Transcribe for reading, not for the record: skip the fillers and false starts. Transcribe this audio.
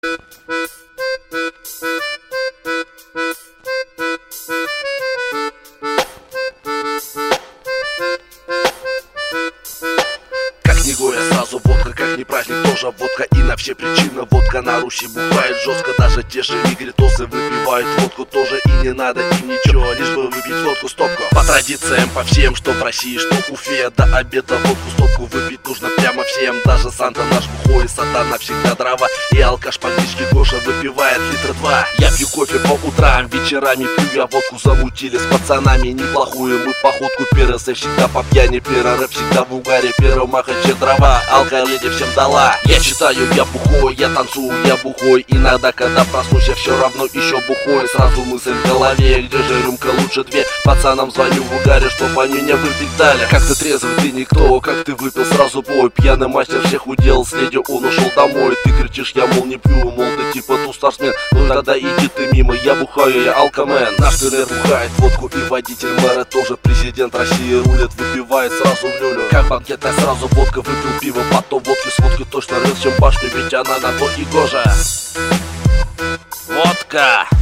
Сразу водка, как не праздник, тоже водка. И на все причины водка на Руси бухает жестко. Даже те же негритосы выпивают водку тоже. И не надо им ничего, лишь бы выпить водку стопку. По традициям, по всем, что в России, что в Уфе, до обеда водку стопку выпить нужно прямо всем. Даже Санта наш бухой, сатана всегда дрова. И алкаш по кличке Гоша выпивает литра 2. Я пью кофе по утрам, вечерами пью я водку. Замутили с пацанами неплохую мы походку. Пересы всегда по пьяни, перерыв всегда в угаре. Перемахача дрова, алкаледи всем дала. Я читаю, я бухой, я танцую, я бухой. Иногда, когда проснусь, я все равно еще бухой. Сразу мысль в голове, где же рюмка лучше две. Пацанам звоню в угаре, чтоб они мне выпить дали. Как ты трезвый, ты никто, как ты выпил сразу бой. Пьяный мастер всех уделал, с леди он ушел домой. Ты кричишь, я мол не пью, мол ты типа тустарсмен. Ну тогда иди ты мимо, я бухаю, я алкомен. Наш ТНР бухает водку и водитель мэра тоже. Президент России рулит, выпивает сразу в люлю. Как банкетная сразу водка, выпил пиво, потом водки с водкой точно рыл, чем башню, ведь она на то и гожа. Водка.